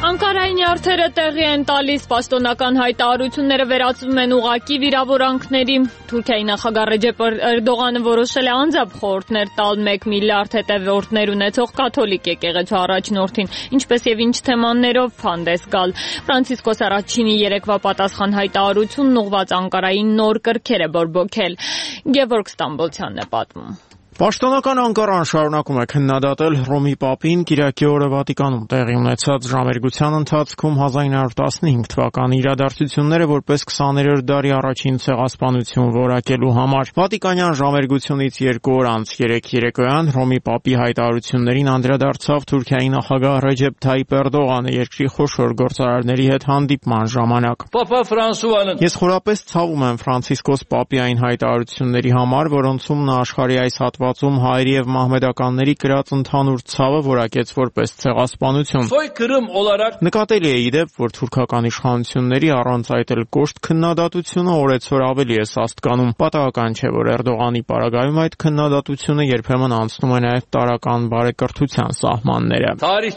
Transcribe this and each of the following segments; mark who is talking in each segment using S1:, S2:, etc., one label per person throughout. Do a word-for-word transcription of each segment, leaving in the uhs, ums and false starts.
S1: Անկարայի նյարդերը տեղի են տալիս, պաշտոնական հայտարարությունները վերածվում են ուղղակի վիրավորանքների։ Թուրքիայի նախագահ Ռեջեփ Էրդողանը որոշել է անձամբ խորհուրդներ տալ մեկ միլիարդ հետևորդներ ունեցող կաթոլիկ եկեղեցու առաջնորդին, ինչպես եւ ինչ թեմաներով հանդես գալ։ Ֆրանցիսկոս առաջինի երեկվա պատասխան հայտարարությունն ուղղված Անկարային նոր կրքեր է բորբոքել։ Գևորգ Ստամբոլցյանն է պատմում։
S2: Պաշտոնական Անկարան շարունակում է քննադատել Հռոմի Պապին կիրակի օրը Վատիկանում տեղի ունեցած ժամերգության ընթացքում հազար ինը հարյուր տասնհինգ թվականի իրադարձությունները որպես քսաներորդ դարի առաջին ցեղասպանություն որակելու համար։ Վատիկանյան ժամերգությունից երկու օր անց երեկ երեկոյան Հռոմի Պապի հայտարարություններին անդրադարձավ Թուրքիայի նախագահ Ռեջեփ Թայիփ Էրդողանը երկրի խոշոր գործարարների հետ հանդիպման ժամանակ։
S3: Պապա Ֆրանսուանն
S2: Ես խորապես ցավում եմ Ֆրանցիսկոս Պապի այն հայտարարությունների համար, որոնցում նա աշխարհի այս հատվածում հայերի եւ մահմեդականների կրած ընդհանուր ցավը որակեց որպես ցեղասպանություն։ Նկատելի է իդեպ, որ թուրքական իշխանությունների առանց այդ էլ կոշտ քննադատությունը օրեցօր ավելի է սաստկանում։ Պատահական չէ, որ Էրդողանի պարագայում այդ քննադատությունը երբեմն անցնում է նաեւ տարական բարեկրթության սահմանները։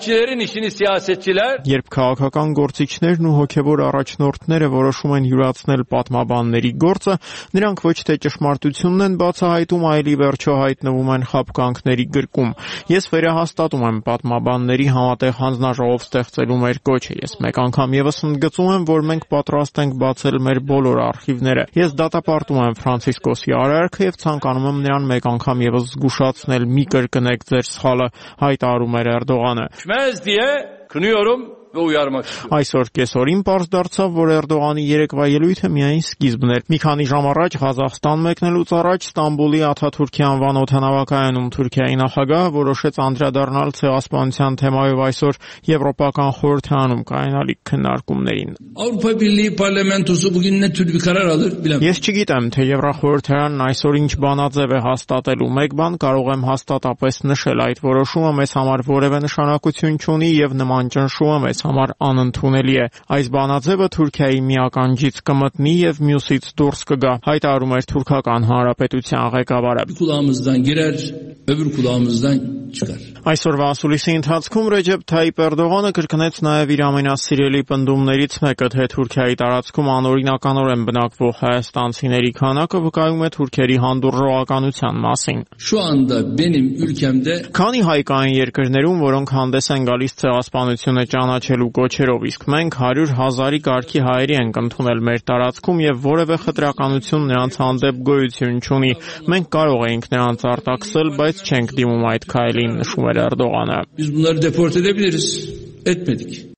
S2: Երբ քաղաքական գործիչներն ու հոգեվոր առաջնորդները որոշում են յուրացնել պատմաբանների գործը, նրանք ոչ թե ճշմարտությունն են բացահայտում, այլ ի վերջո հայտնվում են խաբկանքների գրկում։ Ես վերահաստատում եմ պատմաբանների համատեղ հանձնաժողով ստեղծելու մեր կոչը։ Ես մեկ անգամ եւս ընդգծում եմ, որ մենք պատրաստ ենք բացել մեր բոլոր արխիվները։ Ես դատապարտում եմ Ֆրանցիսկոսի արարքը եւ ցանկանում եմ նրան մեկ անգամ եւս զգուշացնել՝ մի կրկնեք ձեր սխալը, հայտարարում էր Էրդողանը։ Այսօր կեսօրին պարզ դարձավ, որ Էրդողանի երեկվա ելույթը միայն սկիզբն էր։ Մի քանի ժամ առաջ Ղազախստան մեկնելուց առաջ Ստամբուլի Աթաթուրքի անվան օդանավակայանում Թուրքիայի նախագահը որոշեց անդրադառնալ ցեղասպանության թեմայով այսօր Եվրոպական խորհրդարանում կայանալիք քննարկումներին։ Ես չգիտեմ, թե Եվրախորհրդարանն այսօր ինչ բանաձև է հաստատելու։ Մեկ բան կարող եմ հաստատապես նշել, այդ որոշումը մեզ համար որևէ նշանակություն չունի եւ նման ճնշումը մեզ համար անընդունելի է։ Այս բանաձևը Թուրքիայի մի ականջից կմտնի եւ մյուսից դուրս կգա, հայտարարում էր Թուրքական Հանրապետության ղեկավարը։ Այսօրվա ասուլիսի ընթացքում Ռեջեփ Թայիփ Էրդողանը կրկնեց նաեւ իր ամենասիրելի պնդումներից մեկը, թե Թուրքիայի տարածքում անօրինականորեն բնակվող հայաստանցիների քանակը վկայում է թուրքերի հանդուրժողականության մասին։ Քանի հայ կային երկրներում, որոնք հանդես են գալիս ցեղասպանությունը ճանաչելու կոչերով, իսկ մենք հարյուր հազարի կարգի հայերի ենք ընդունել մեր տարածքում եւ որևէ խտրականություն նրանց հանդեպ գոյություն չունի։ Մենք կարող էինք նրանց արտաքսել, բայց չենք դիմում այդ քայլին, նշում էր Էրդողանը։